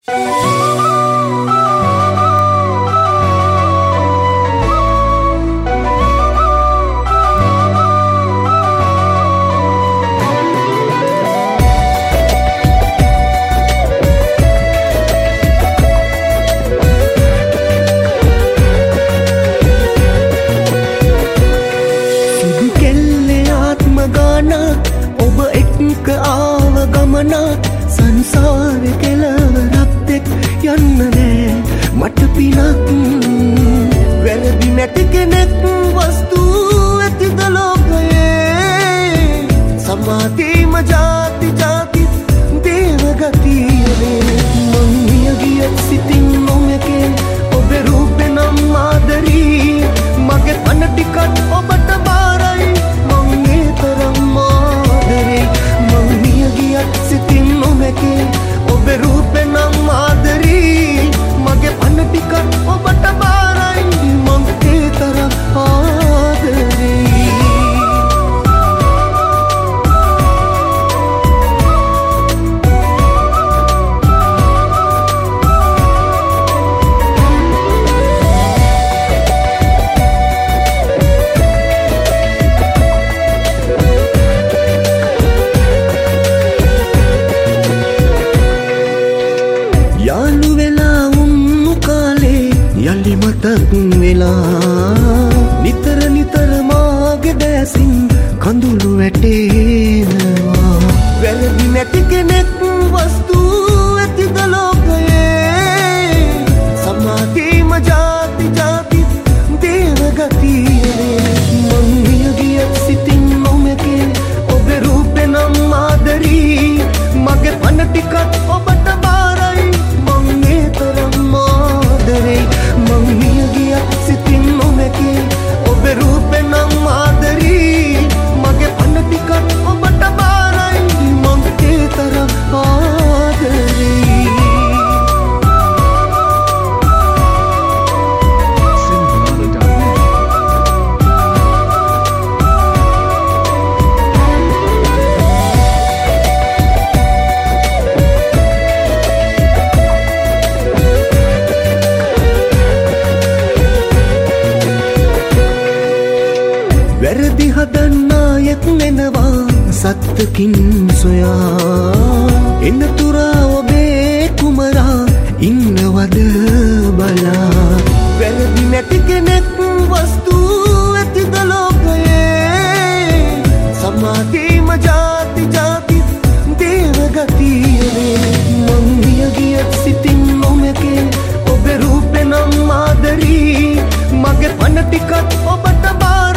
සංසාරේ කෙලවරක් එක් යන්න නෑ මට පිනක් වැරදි නැති කෙනෙක් වස්තු ඇතිද ලෝකයේ සමාධිම ජාති ජාති දේවගතියනේ මං මිය ගිය සිතින් නොමකේ ඔබේ රූපේ නම් ආදරී මගේ පන ටිකත් ඔබට බාරයි මං ඒ තරම් ආදරේ මං මිය ගිය සිතින් නොමකේ ඔබේ රූපේ නම් ආදරී මගේ පන ටිකත් ඔබට බාරයි මං ඒ තරම් ආදරේ මතක් වෙලා නිතර නිතර මාගේ දැසින් කඳුළු වැටෙනවා වැරදි නැති කෙනෙක් වස්තු ඇතිද ලෝකයේ සමාධිම ජාති ජාති දේවගතියනේ මං මිය ගිය සිතින් නොමකේ ඔබේ රූපේ නම් ආදරී මගේ පන ටිකත් ඔබට බාරයි මං ඒ තරම් ආදරේ මං මිය ගිය සිතින් නොමකේ ඔබේ රූපේ නම් ආදරී මගේ පන ටිකත් ඔබට බාරයි මං ඒ තරම් ආදරේ වැරදි හදන්නායෙක් නෙනවා සත්තකින් සොයා එන්න තුරා ඔබේ කුමරා ඉන්නවද බලා වැරදි නැති කෙනෙක් වස්තු ඇතිද ලෝකයේ සමාධිම ජාති ජාති දේවගතියනේ මං මිය ගිය සිතින් නොමකේ ඔබේ රූපේ නම් ආදරී මගේ පන ටිකත් ඔබට බාරයි